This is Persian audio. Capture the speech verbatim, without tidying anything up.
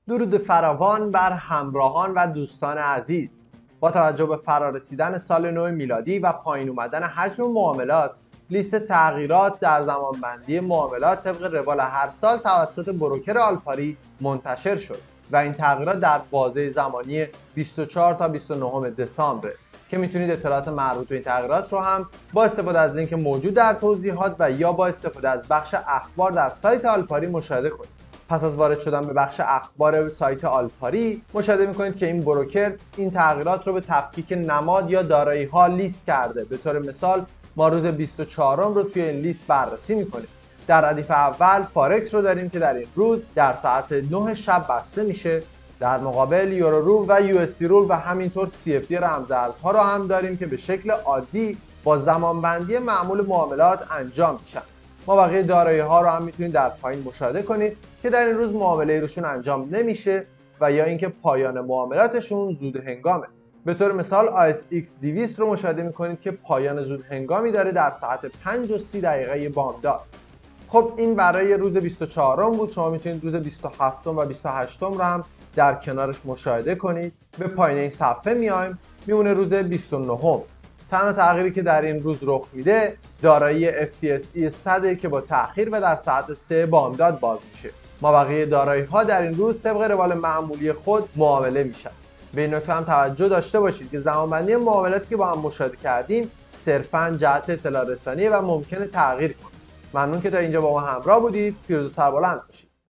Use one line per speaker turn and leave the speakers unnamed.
درود فراوان بر همراهان و دوستان عزیز. با توجه به فرارسیدن سال نو میلادی و پایین اومدن حجم معاملات، لیست تغییرات در زمانبندی معاملات طبق روال هر سال توسط بروکر آلپاری منتشر شد و این تغییرات در بازه زمانی بیست و چهار تا بیست و نه دسامبر که میتونید اطلاعات مربوط به این تغییرات رو هم با استفاده از لینک موجود در توضیحات و یا با استفاده از بخش اخبار در سایت آلپاری مشاهده کنید. پس از وارد شدن به بخش اخبار سایت آلپاری مشاهده میکنید که این بروکر این تغییرات رو به تفکیک نماد یا دارایی ها لیست کرده. به طور مثال ما روز بیست و چهارم رو توی این لیست بررسی میکنیم. در ردیف اول فارکس رو داریم که در این روز در ساعت نه شب بسته میشه. در مقابل یورو رو و یو اس دی رول و همینطور سی اف دی رمز ارزها رو هم داریم که به شکل عادی با زمانبندی معمول معاملات انجام میشن. ما بقیه دارایی ها رو هم میتونید در پایین مشاهده کنید که در این روز معامله روشون انجام نمیشه و یا اینکه پایان معاملاتشون زود هنگامه. به طور مثال آی اس ایکس دویست رو مشاهده میکنید که پایان زود هنگامی داره در ساعت پنج و سی دقیقه بامداد. خب این برای روز بیست و چهارم بود. شما میتونید روز بیست و هفتم و بیست و هشتم رو هم در کنارش مشاهده کنید. به پایین این صفحه میایم، میمونه روز بیست و نهم. تنها تغییری که در این روز رخ میده دارایی اف تی اس ای صد که با تأخیر و در ساعت سه بامداد باز میشه. ما بقیه دارایی ها در این روز طبق روال معمولی خود معامله میشن. به این نکته هم توجه داشته باشید که زمانبندی معاملاتی که با هم مشاهده کردیم صرفاً جهت اطلاع رسانی و ممکنه تغییر کنه. ممنون که تا اینجا با ما همراه بودید. پیروز و سربلند باشید.